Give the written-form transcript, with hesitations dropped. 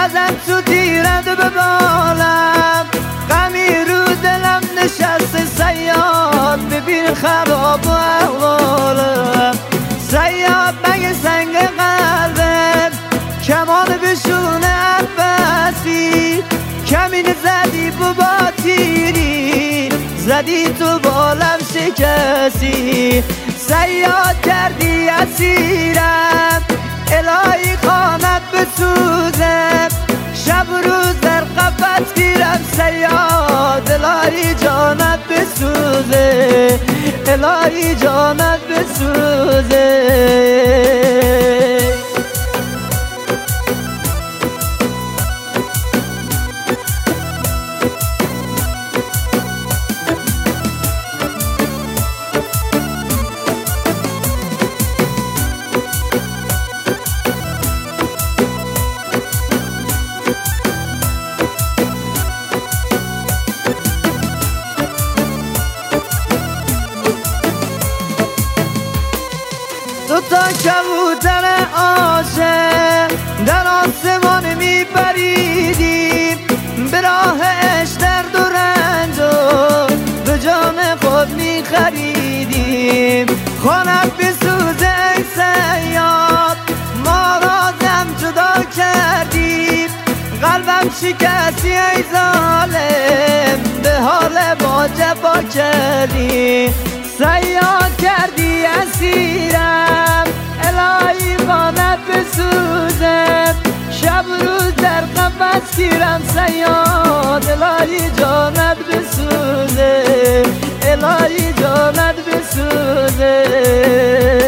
ازم تو تیرد به بالم، غمی رو دلم نشسته صیاد، ببین خراب و احوالم. صیاد مگه سنگ قلبت کمان بشونه عباسی، کمین زدی با تیری، زدی تو بالم شکستی. صیاد کردی اسیرم، الهی خانت بسوزم، شب و روز در قفس گیرم. صیاد الهی جانت بسوزه، الهی جانت بسوزه. تو تا کبوتر عاشق در آسمان میپریدیم، به راه عشق درد و رنج و به جان خود میخریدیم. خانت بسوزه ای صیاد، ما را ازم جدا کردیم، قلبم شکستی ای ظالم، به حال با جفا کردی. صیاد کردی اسیرم، الهی خانت بسوزم، شب و روز در قفس گیرم. صیاد الهی جانت بسوزه، الهی جانت بسوزه.